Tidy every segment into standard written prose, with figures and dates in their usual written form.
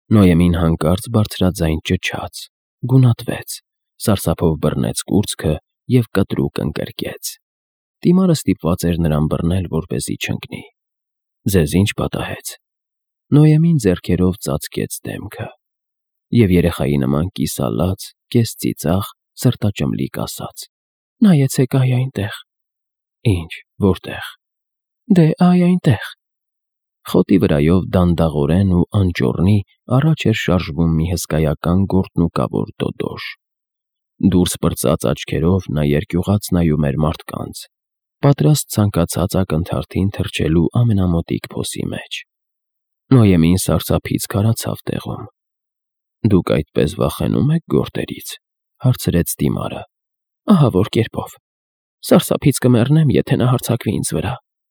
Նոյեմին հանկարծ բարձրաձայն ճչաց, գունատվեց, սարսափով բռնեց կուրծքը և կտրուկ ընկրկեց։ Տիմարը ստիպված էր նրան բռնել, որպեսզի չընկնի։ Ձեզ ինչ պատահեց։ Նոյեմին ձեռքերով ծածկեց դեմքը և երեխայի նման կիսալաց, կես-ծիծաղ, սրտաճմլիկ ասաց. Նայեցեք այ այնտեղ։ Ինչ, որտեղ։ Դե այ այնտեղ։ Խոտի վրայով դանդաղորեն ու անճոռնի առաջ էր շարժվում մի հսկայական գորտնուկավոր դոդոշ։ Դուրս պրծած աչքերով նա երկյուղած նայում էր մարդկանց, պատրաստ ցանկացած ակնթարթին թռչելու ամենամոտիկ փոսի մեջ։ Նոյեմին սարսափից քարացավ տեղում։ Դուք այդպես վախենու՞մ եք գորտերից, հարցրեց Տիմարը։ Ահա որ կերպով։ Սարսափից կմեռնեմ, եթե նա հարձակվի ինձ վրա։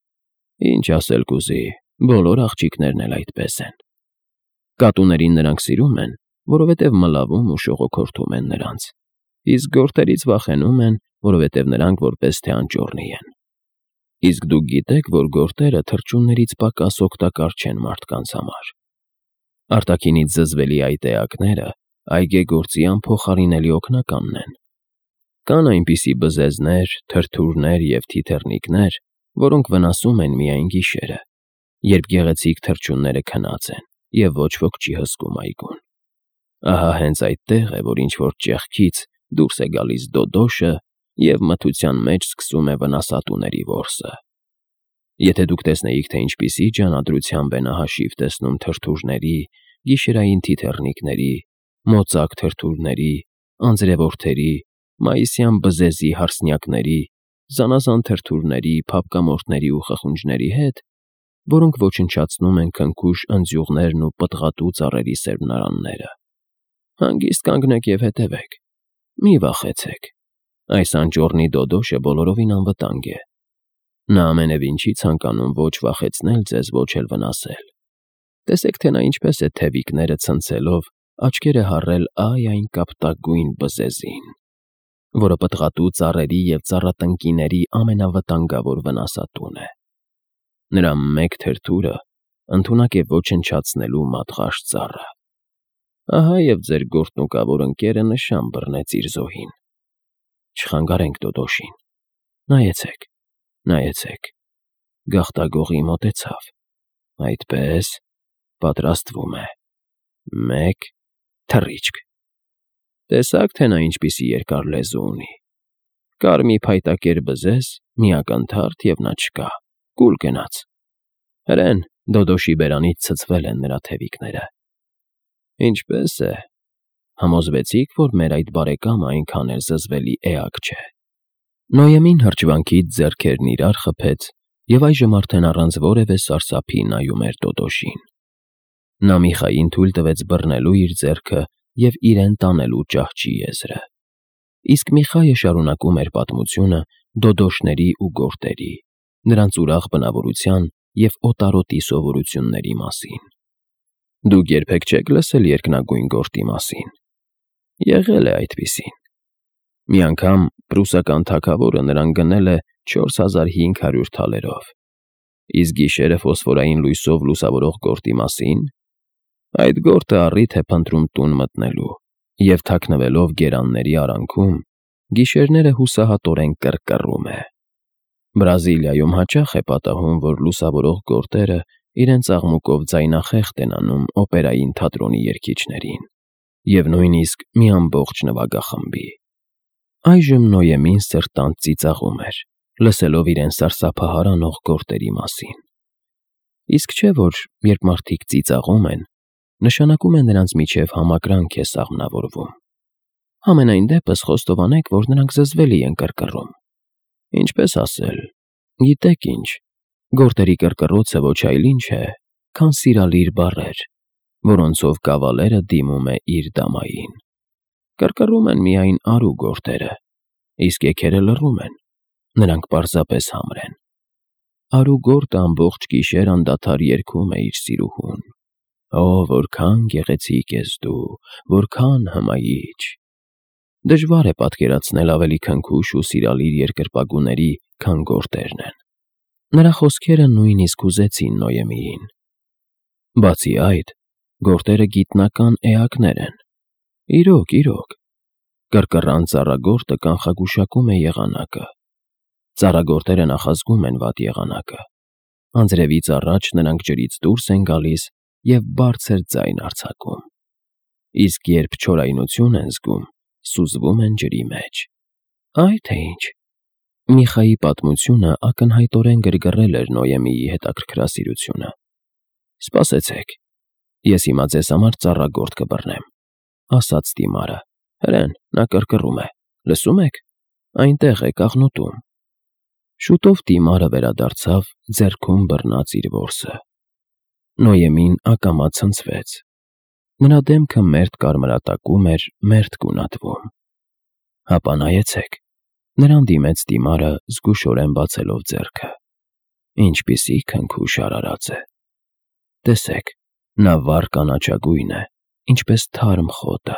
Ինչ ասել կուզի, բոլոր աղջիկներն էլ այդպես են։ Կատուներին նրանք սիրում են, որովհետև մլավում ու շողոքորթում են նրանց, իսկ գորտերից վախենում են, որովհետև նրանք որպես թե անճոռնի են։ Իսկ դուք գիտեք, որ գորտերը թռչուններից պակաս օգտակար չեն մարդկանց համար։ Արտաքինից զզվելի այդ էակները այգեգործի անփոխարինելի օգնականն են։ Կան այնպիսի բզեզներ, թրթուրներ և թիթեռնիկներ, որոնք վնասում են միայն գիշերը, երբ գեղեցիկ թռչունները քնած են, և ոչ ոք չի հսկում այգուն։ Ահա հենց այդտեղ է, որ ինչ-որ ճեղքից դուրս է գալիս դոդոշը և մթության մեջ սկսում է վնասատուների որսը։ Եթե դուք տեսնեիք, թե ինչպիսի ջանադրությամբ է նա հաշիվ տեսնում թրթուրների, գիշերային թիթեռնիկների, մոծակ թրթուրների, անձրևորդերի, մայիսյան բզեզի հարսնյակների, զանազան թրթուրների, փափկամորթների ու խխունջների հետ, որոնք ոչնչացնում են քնքուշ ընձյուղներն ու պտղատու ծառերի սերմնարանները։ Հանգիստ կանգնեք և հետևեք։ Մի վախեցեք։ Այս անճոռնի դոդոշը բոլորովին անվտանգ է։ Նա ամենևին չի ցանկանում ոչ վախեցնել ձեզ, ոչ էլ վնասել։ Տեսեք, թե նա ինչպես է թևիկները ցնցելով աչքերը հառել այն կապտագույն բզեզին, որը պտղատու ծառերի և ծառատնկիների ամենավտանգավոր վնասատուն է։ Նրա մեկ թրթուրը ընդունակ է ոչնչացնելու մատղաշ ծառը։ Ահա և ձեր գորտնուկավոր ընկերը նշան բռնեց իր զոհին։ Չխանգարենք դոդոշին։ Նայեցեք, նայեցեք։ Գաղտագողի մոտեցավ։ Այդպես, պատրաստվում է։ Մեկ, թռիչք։ Տեսա՞ք, թե նա ինչպիսի երկար լեզու ունի։ Կարմի փայտակեր բզեզ, մի ակնթարթ և նա չկա, կուլ գնաց։ Հրեն, դոդոշի բերանից ցցվել են նրա թևիկները։ Ինչպես է։ Համոզվեցի՞ք, որ մեր այդ բարեկամը այնքան էլ զզվելի էակ չէ։ Նոյեմին հրճվանքից ձեռքերն իրար խփեց և այժմ արդեն առանց որևէ սարսափի նայում էր դոդոշին։ Նա Միխային թույլ տվեց բռնելու իր ձեռքը և իրեն տանելու ճահճի եզրը։ Իսկ Միխայը շարունակում էր պատմությունը դոդոշների ու գորտերի, նրանց ուրախ բնավորության և օտարոտի սովորությունների մասին։ Դուք երբեք չեք լսել երկնագույն գորտի մասին։ Եղել է այդպիսին։ Մի անգամ պրուսական թագավորը նրան գնել է 4500 թալերով։ Իսկ գիշերը ֆոսֆորային լույսով լուսավորող գորտի մասին։ Այդ գորտը առիթ է փնտրում տուն մտնելու և թաքնվելով գերանների արանքում, գիշերները հուսահատորեն կռկռում է։ Բրազիլիայում հաճախ է պատահում, որ լուսավորող գորտերը իրենց աղմուկով ձայնախեղդ են անում օպերային թատրոնի երգիչներին և նույնիսկ մի ամբողջ նվագախմբի։ Այժմ Նոյեմին սրտանց ծիծաղում էր, լսելով իրեն սարսափահար անող գորտերի մասին։ Իսկ չէ՞ որ, երբ մարդիկ ծիծաղում են, նշանակում է նրանց միջև համակրանք է սաղմնավորվում։ Համենայն դեպս խոստովանեք, որ նրանք զզվելի են կռկռում։ Ինչպես ասել, գիտեք ինչ, գորտերի կռկռոցը ոչ այլ ինչ է, քան սիրալիր բառեր, որոնցով կավալերը դիմում է իր դամային։ Կռկռում են միայն արու գորտերը, իսկ էգերը լռում են, նրանք պարզապես համր են։ Արու գորտը ամբողջ գիշեր անդադար երգում է իր սիրուհուն. Օ, որքան գեղեցիկ ես դու, որքան հմայիչ։ Դժվար է պատկերացնել ավելի քնքուշ ու սիրալիր երկրպագուների, քան գորտերն են։ Նրա խոսքերը նույնիսկ հուզեցին Նոյեմիին։ Բացի այդ, Գորտերը գիտնական էակներ են։ Իրոք, կռկռան ծառագորտը կանխագուշակում է եղանակը։ Ծառագորտերը նախազգում են վատ եղանակը։ Անձրևից առաջ նրանք ջրից դուրս են գալիս և բարձր ձայն արձակում։ Իսկ երբ չորայնություն են զգում, սուզվում են ջրի մեջ։ Այ թե ինչ։ Միխայի պատմությունը ակնհայտորեն գրգռել էր Նոյեմիի հետաքրքրասիրությունը։ Սպասեցեք, ես հիմա ձեզ համար ծառագորտ կբռնեմ, ասաց Տիմարը։ Հրեն, նա կռկռում է, լսում եք, այնտեղ է կաղնուտում։ Շուտով Տիմարը վերադարձավ, ձեռքում բռնած իր որսը։ Նոյեմին ակամա ցնցվեց։ Նրա դեմքը մերթ կարմրատակում էր, մերթ գունատվում։ Հապա նայեցեք, նրան դիմեց Տիմարը զգուշորեն բացելով ձեռքը։ Ինչպիսի քնքուշ արարած է։ Տեսեք, նա վառ կանաչագույն է, ինչպես թարմ խոտը։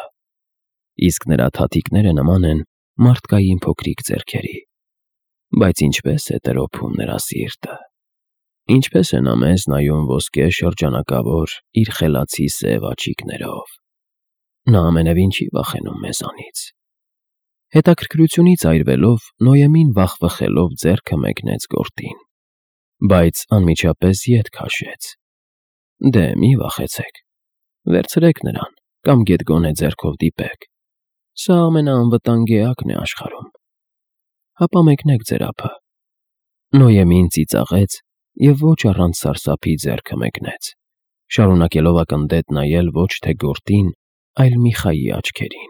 Իսկ նրա թաթիկները նման են մարդկային փոքրիկ ձեռքերի։ Բայց ինչպես է տրոփում նրա սիրտը։ Ինչպես է նա մեզ նայում ոսկե շրջանակավոր իր խելացի սև աչիկներով։ Նա ամենևին չի վախենում մեզանից։ Հետաքրքրությունից այրվելով, Նոյեմին վախվխելով ձեռքը մեկնեց գորտին, բայց անմիջապես ետ քաշեց։ Դե մի վախեցեք, վերցրեք նրան կամ գետգոնե ձեռքով դիպեք։ Սա ամենաանվտանգ էակն է աշխարհում։ Հապա մեկնեք ձեր ափը։ Նոյեմին ծիծաղեց և ոչ առանց սարսափի ձեռքը մեկնեց, շարունակելով ակնդետ նայել ոչ թե գորտին, այլ Միխայի աչքերին։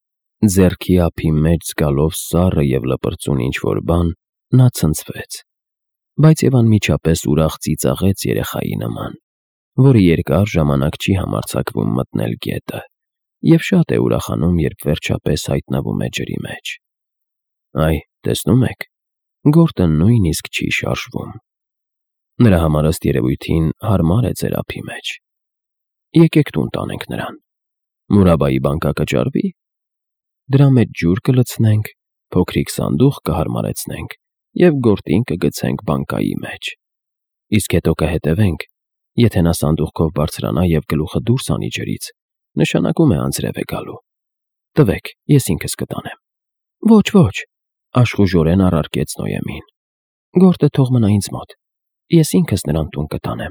Ձեռքի ափի մեջ զգալով սառը և լպրծուն ինչ-որ բան, նա ցնցվեց, բայց և անմիջապես ուրախ ծիծաղեց երեխայի նման, որը երկար ժամանակ չի համարձակվում մտնել գետը և շատ է ուրախանում, երբ վերջապես հայտնվում է ջրի մեջ։ Այ, տեսնում եք, գորտը նույնիսկ չի շարժվում։ Նրա համար ըստ երևույթին հարմար է ձեր ափի մեջ։ Եկեք տուն տանենք նրան։ Մուրաբայի բան կճարվի։ Դրա մեջ ջուր կլցնենք, փոքրիկ սանդուղք կհարմարեցնենք և գորտին կգցենք բանկայի մեջ։ Իսկ հետո կհետևենք, եթե նա սանդուղքով բարձրանա և գլուխը դուրս անի ջրից, նշանակում է անձրև է գալու։ Տվեք, ես ինքս կտանեմ։ Ոչ, աշխուժորեն առարկեց Նոյեմին։ Գորտը թող մնա ինձ մոտ։ Ես ինքս նրան տուն կտանեմ։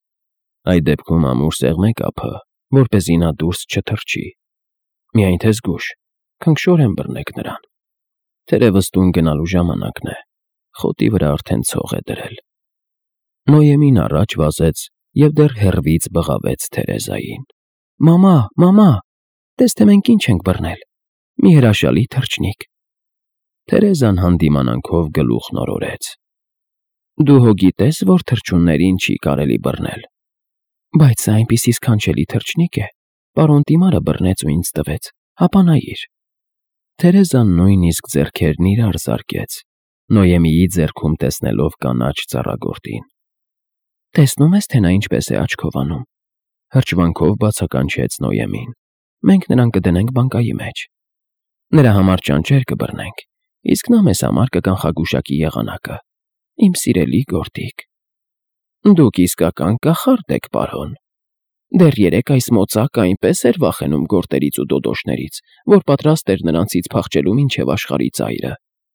Այդ դեպքում ամուր սեղմեք ափը, որպեսզի նա դուրս չթռչի։ Միայն թե զգույշ, քնքշորեն բռնեք նրան։ Թերևս տուն գնալու ժամանակն է, խոտի վրա արդեն ցող է դրել։ Նոյեմին առաջ վազեց և դեռ հեռվից բղավեց Թերեզային։ Մամա, տես թե մենք ինչ ենք բռնել։ Մի հրաշալի թռչնիկ։ Թերեզան հանդիմանանքով գլուխն օրորեց։ Դու հո գիտես, որ թռչուններին չի կարելի բռնել։ Բայց սա այնպիսի սքանչելի թռչնիկ է, պարոն Տիմարը բռնեց ու ինձ տվեց, հապա նայիր։ Թերեզան նույնիսկ ձեռքերն իրար զարկեց, Նոյեմիի ձեռքում տեսնելով կանաչ ծառագորտին։ Տեսնում ես, թե նա ինչպես է աչքով անում։ Հրճվանքով բացականչեց Նոյեմին։ Մենք նրան կդնենք բանկայի մեջ։ Նրա համար ճանճեր կբռնենք, իսկ նա մեզ համար կկանխագուշակի եղանակը։ Իմ սիրելի գորտիկ։ Դուք իսկական կախարդ եք, պարոն։ Դեռ երեկ այս մոծակը այնպես էր վախենում գորտերից ու դոդոշներից, որ պատրաստ էր նրանցից փախչելու մինչև աշխարհի ծայրը։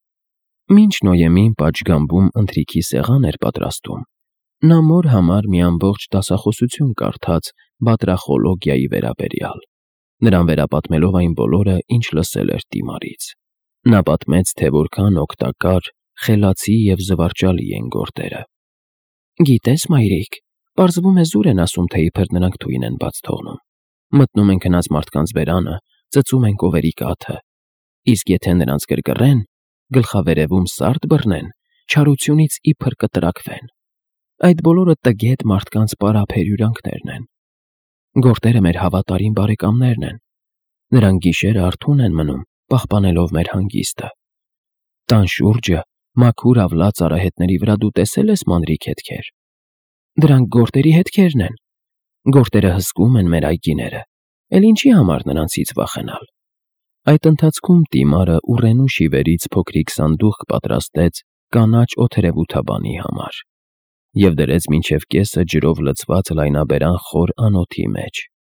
Մինչ Նոյեմին պատշգամբում ընթրիքի սեղան էր պատրաստում, նա մոր համար մի ամբողջ դասախոսություն կարդաց բատրախոլոգիայի վերաբերյալ, նրան վերապատմելով այն բոլորը, ինչ լսել էր Տիմարից։ Նա պատմեց, թե որքան օգտակար, խելացի և զվարճալի են գորտերը։ Գիտես, մայրիկ, պարզվում է զուր են ասում, թե իբր նրանք թույն են բաց թողնում։ Մտնում են քնած մարդկանց բերանը, ծծում են կովերի կաթը։ Իսկ եթե նրանց գրգռեն, գլխավերևում սարդ բռնեն, չարությունից իբր կտրակվեն։ Այդ բոլորը տգետ մարդկանց պարափ հյուրյանքներն են։ Գորտերը մեր հավատարիմ բարեկամներն են։ Նրանք գիշերը արթուն են մնում, պահպանելով մեր հանգիստը։ Տան շուրջը մաքուր ավլած արահետների վրա դու տեսել ես մանրիկ հետքեր։ Դրանք գորտերի հետքերն են։ Գորտերը հսկում են մեր այգիները, էլ ինչի համար նրանցից վախենալ։ Այդ ընթացքում Տիմարը ուռենու շիվերից փոքրիկ սանդուղք պատրաստեց կանաչ օթերևութաբանի համար և դրեց մինչև կեսը ջրով լցված լայնաբերան խոր անոթի մեջ։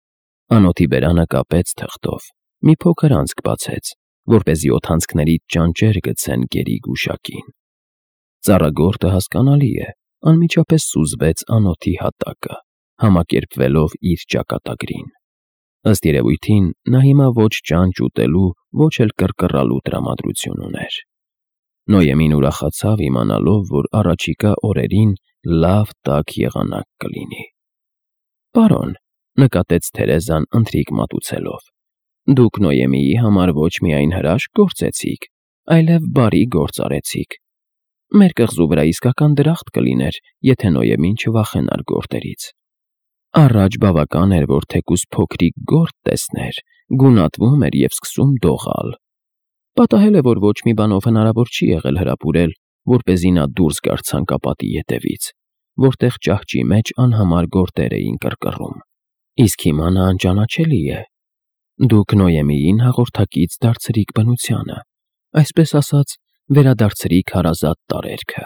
Անոթի բերանը կապեց թղթով, մի փոքր անցք բացեց, որպեսզի օդանցքներից ճանճեր գցեն գերի գուշակին։ Ծառագորտը հասկանալի է, անմիջապես սուզվեց անոթի հատակը, համակերպվելով իր ճակատագրին։ Ըստ երևույթին, նա հիմա ոչ ճանճ ուտելու, ոչ էլ կռկռալու տրամադրություն ուներ։ Նոյեմին ուրախացավ իմանալով, որ առաջիկա օրերին լավ տաք եղանակ կլինի։ «Պարոն», նկատեց Թերեզան ընթրիք մատուցելով, «դուք Նոյեմիի համար ոչ միայն հրաշք գործեցիք, այլև բարի գործ արեցիք։ Մեր կղզու վրա իսկական դրախտ կլիներ, եթե Նոյեմին չվախենար գորտերից։ Առաջ բավական էր, որ թեկուզ փոքրիկ գորտ տեսներ, գունատվում էր և սկսում դողալ։ Պատահել է, որ ոչ մի բանով հնարավոր չի եղել հրապուրել, որպեսզի նա դուրս գար ցանկապատի ետևից, որտեղ ճահճի մեջ անհամար գորտեր էին կռկռում։ Իսկ հիմա նա անճանաչելի է։ Դուք Նոյեմիին հաղորդակից դարձրիք բնությանը, այսպես ասած, վերադարձրիք հարազատ տարերքը»։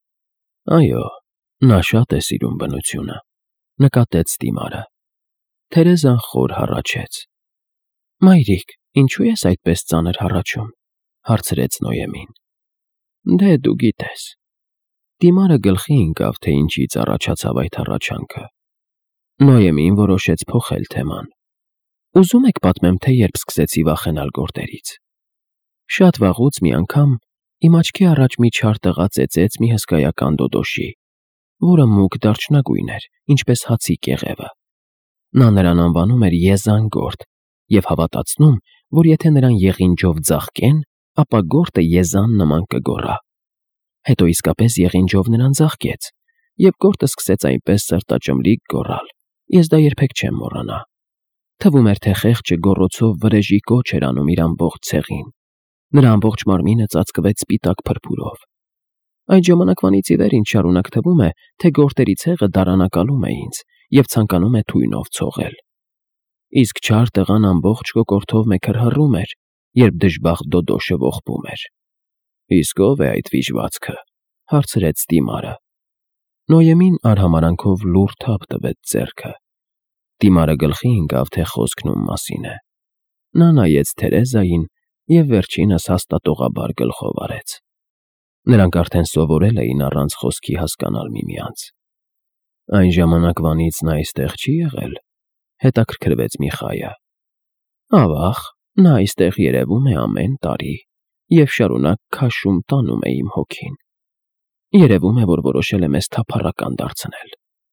«Այո, նա շատ է սիրում բնությունը», նկատեց Տիմարը։ Թերեզան խոր հառաչեց։ «Մայրիկ, ինչու ես այդպես ծանր հառաչում», հարցրեց Նոյեմին։ «Դե դու գիտես»։ Տիմարը գլխի ընկավ, թե ինչից առաջացավ այդ հառաչանքը։ Նոյեմին որոշեց փոխել թեման։ «Ուզում եք պատմեմ, թե երբ սկսեցի վախենալ գորտերից։ Շատ վաղուց մի անգամ իմ աչքի առաջ մի չար տղա ծեծեց մի հսկայական դոդոշի, որը մուգ դարչնագույն էր, ինչպես հացի կեղևը։ Նա նրան անվանում էր Եզան գորտ և հավատացնում, որ եթե նրան եղինջով ձաղկեն, ապա գորտը Եզան նման կգոռա։ Հետո իսկապես եղինջով նրան ձաղկեց, և գորտը սկսեց այնպես սրտաճմլիկ գոռալ, ես դա երբեք չեմ մոռանա։ Թվում էր, թե խեղճը գոռոցով վրեժի կոչ էր անում իր ամբողջ ցեղին։ Նրա ամբողջ մարմինը ծածկվեց սպիտակ փրփուրով։ Այդ ժամանակվանից ի վեր ինձ շարունակ թվում է, թե գորտերի ցեղը դարանակալում է ինձ և ցանկանում է թույնով ցողել։ Իսկ չար տղան ամբողջ կոկորդով մեքր հռում էր, երբ դժբախտ դոդոշը ողբում էր։ «Իսկ ո՞վ է այդ վիժվածքը», հարցրեց Տիմարը։ Նոյեմին արհամարանքով լուռ թափ տվեց ձեռքը։ Տիմարը գլխի ընկավ, թե խոսքն ում մասին է։ Նա նայեց Թերեզային և վերջինս հաստատողաբար գլխով արեց։ Նրանք արդեն սովորել էին առանց խոսքի հասկանալ միմյանց։ «Այն ժամանակվանից նա այստեղ չի եղել», հետաքրքրվեց Միխայը։ «Ավաղ, նա այստեղ երևում է ամեն տարի և շարունակ քաշում տանում է իմ հոգին։ Երևում է, որ որոշել է մեզ թափառական դարձնել։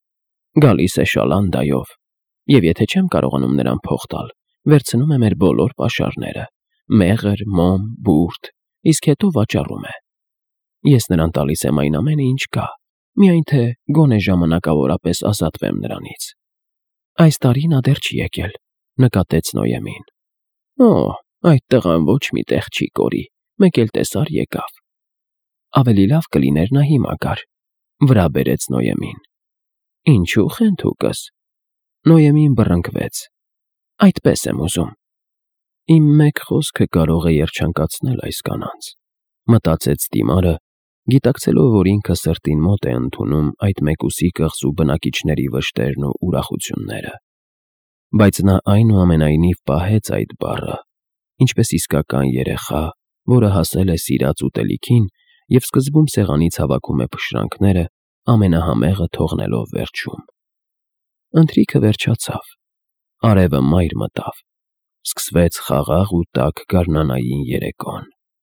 Գալիս է շալանդայով, և եթե չեմ կարողանում նրան փող տալ, վերցնում է մեր բոլոր պաշարները՝ մեղր, մոմ, բուրդ, իսկ հետո վաճառում է։ Ես նրան տալիս եմ այն ամենը, ինչ կա, միայն թե գոնե ժամանակավորապես ազատվեմ նրանից։ Այս տարի նա դեռ չի եկել», նկատեց Նոյեմին։ «Օ, այդ տղան ոչ մի տեղ չի կորի, մեկ էլ տեսար եկավ։ Ավելի լավ կլիներ նա հիմա գար», վրա բերեց Նոյեմին։ «Ինչու խենթուկս»։ Նոյեմին բռնկվեց։ «Այդպես եմ ուզում»։ «Իմ մեկ խոսքը կարող է երջանկացնել այս կանանց», մտածեց Տիմարը, գիտակցելով, որ ինքը սրտին մոտ է ընդունում այդ մեկուսի կղզու բնակիչների վշտերն ու ուրախությունները։ Բայց նա այնուամենայնիվ պահեց այդ բառը, ինչպես իսկական երեխա, որը հասել է սիրած ուտելիքին և սկզբում սեղանից հավաքում է փշրանքները, ամենահամեղը թողնելով վերջում։ Ընթրիքը վերջացավ։ Արևը մայր մտավ։ Սկսվեց խաղաղ ու տաք գարնանային երեկոն։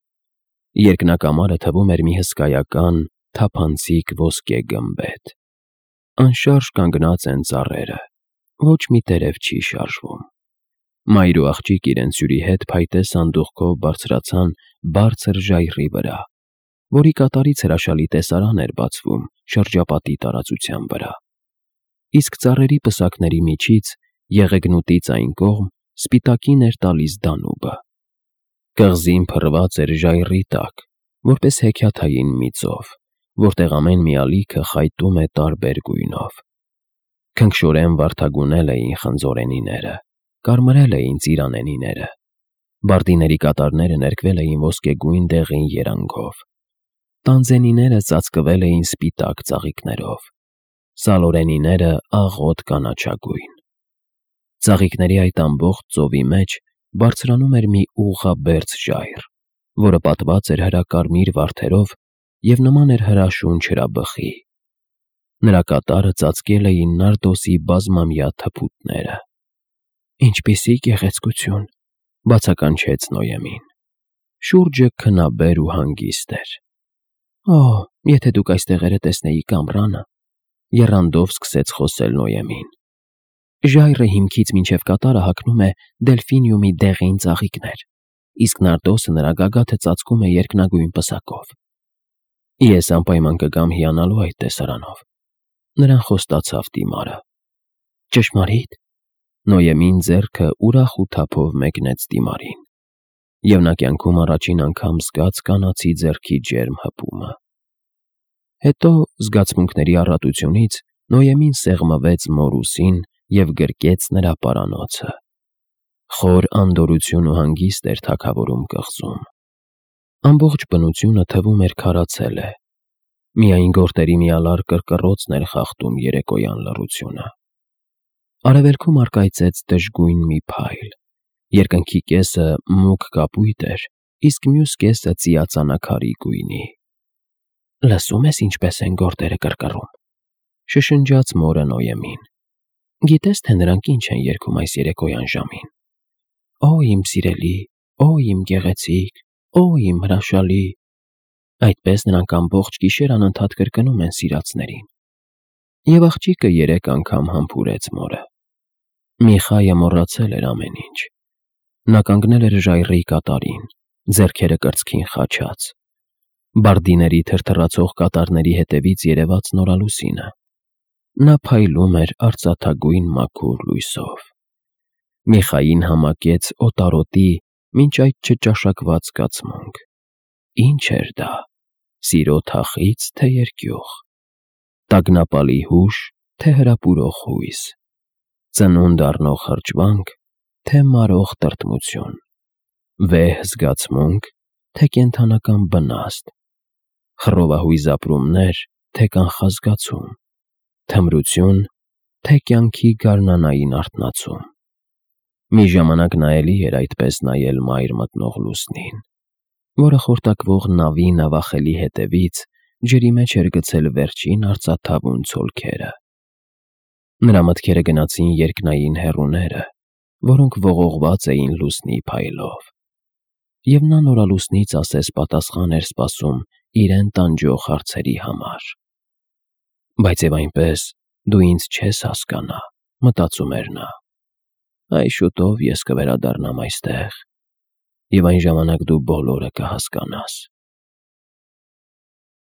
Երկնակամարը թվում էր մի հսկայական, թափանցիկ ոսկե գմբեթ։ Անշարժ կանգնած են ծառերը, ոչ մի տերև չի շարժվում։ Մայր ու աղջիկ իրենց հյուրի հետ փայտե սանդուղքով բարձրացան բարձր ժայռի վրա, որի կատարից հրաշալի տեսարան էր բացվում շրջապատի տարածության վրա։ Իսկ ծառերի պսակների միջից, եղեգնուտից այն կողմ, սպիտակին էր տալիս Դանուբը։ Կղզին փռված էր ժայռի տակ, որպես հեքիաթային մի ծով, որտեղ ամեն մի ալիքը խայտում է տարբեր գույնով։ Քնքշորեն վարդագունել էին խնձորենիները, կարմրել էին ծիրանենիները։ Բարդիների կատարները ներկվել էին ոսկեգույն դեղին երանգով։ Տանձենիները ծածկվել էին սպիտակ ծաղիկներով, սալորենիները աղոտ կանաչագույն։ Ծաղիկների այդ ամբողջ ծովի մեջ բարձրանում էր մի ուղղաբերձ ժայռ, որը պատված էր հրակարմիր վարդերով և նման էր հրաշուն չրաբխի։ Նրա կատարը ծածկել էին Նարդոսի բազմամյա թփուտները։ «Ինչպիսի գեղեցկություն», բացականչեց Նոյեմին։ Շուրջը քնաբեր ու հանգիստ էր։ «Օ, եթե դուք այստեղերը տեսնեիք ամռանը», եռանդով սկսեց խոսել Նոյեմին։ «Ժայռը հիմքից մինչև կատարը հագնում է դելֆինիումի դեղին ծաղիկներ, իսկ Նարդոսը նրա գագաթը ծածկում է երկնագույն պսակով։ Ես անպայման կգամ հիանալու այդ տեսարանով», նրան խոստացավ Տիմարը։ «Ճշմարի՞տ», Նոյեմին ձեռքը ուրախ ու թափով մեկնեց Տիմարին, և նա կյանքում առաջին անգամ զգաց կանացի ձեռքի ջերմ հպումը։ Հետո զգացմունքների առատությունից Նոյեմին սեղմվեց մոր ուսին և գրկեց նրա պարանոցը։ Խոր անդորրություն ու հանգիստ էր թագավորում կղզում։ Ամբողջ բնությունը թվում էր քարացել է։ Միայն գորտերի մի ալար կռկռոցն էր խախտում երեկոյան լռությունը։ Արևելքում առկայծեց դժգույն մի փայլ։ Երկնքի կեսը մուգ կապույտ էր, իսկ մյուս կեսը ծիածանաքարի գույնի։ «Լսում ես ինչպես են գորտերը կռկռում», շշնջաց մորը Նոյեմին։ «Գիտես, թե նրանք ինչ են երգում այս երեկոյան ժամին։ Օ, իմ սիրելի, օ, իմ գեղեցիկ, օ, իմ հրաշալի»։ Այդպես նրանք ամբողջ գիշեր անընդհատ կրկնում են սիրածներին։ Եվ աղջիկը 3 անգամ համբուրեց մորը։ Միխայը մոռացել էր ամեն ինչ։ Նա կանգնել էր ժայռի կատարին, ձեռքերը կրծքին խաչած։ Բարդիների թրթռացող կատարների հետևից երևաց նորալուսինը։ Նա փայլում էր արծաթագույն մաքուր լույսով։ Միխային համակեց օտարոտի մինչ այդ չճաշակված զգացմունք։ Ինչ էր դա, սիրո թախի՞ծ, թե երկյուղ, տագնապալի հուշ, թե հրապուրող հույս, ծնունդ առնող հրճվանք, թե մարող տրտմություն, վեհ զգացմունք, թե կենդանական վնաստ, խռովահույզ ապրումներ, թե կանխազգացում, թմրություն, թե կյանքի գարնանային արթնացում։ Մի ժամանակ նա էլի էր այդպես նայել մայր մտնող լուսնին, որը խորտակվող նավի նավախելի հետևից ջրի մեջ էր գցել վերջին արծաթավուն ցոլքերը։ Նրա մտքերը գնացին երկնային հեռուները, որոնք ողողված էին լուսնի փայլով։ Եվ նա նորալուսնից ասես պատասխան էր սպասում իրեն տանջող հարցերի համար։ «Բայց և այնպես դու ինձ չես հասկանա», մտածում էր նա։ «Այ շուտով ես կվերադառնամ այստեղ, և այն ժամանակ դու բոլորը կհասկանաս»։